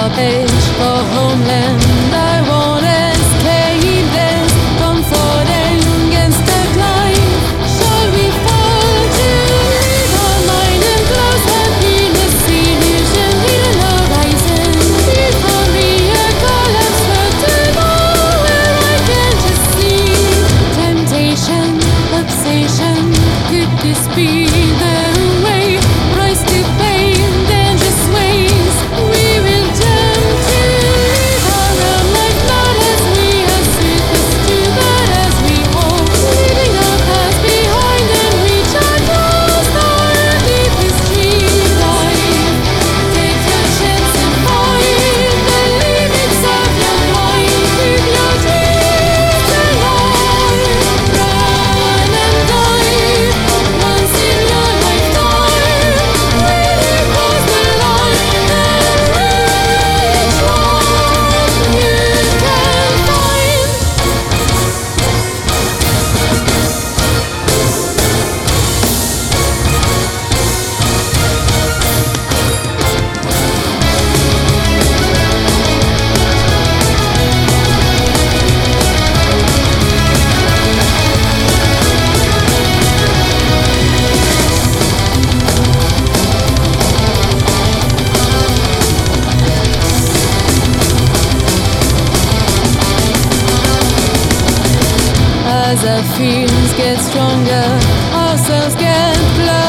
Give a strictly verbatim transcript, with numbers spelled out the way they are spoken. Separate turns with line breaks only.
garbage for homeland. I won't escape this, comforting against the climb. Shall we fall to leave our mind and close happiness, illusion, hidden horizon? Before me a collapse vertebral where I can just see temptation, obsession. Could this be the way? Rise to fame, dangerous ways. We will jump to live our own life, not as we are supposed to, but as we hope. Leaving our past behind and reach our goals, our deepest dream life. Take a chance and find the limits of your mind. Keep your dreams alive. Run and dive once in your lifetime. Really cross the line and reach what you can find. As our feelings get stronger, our cells get blood.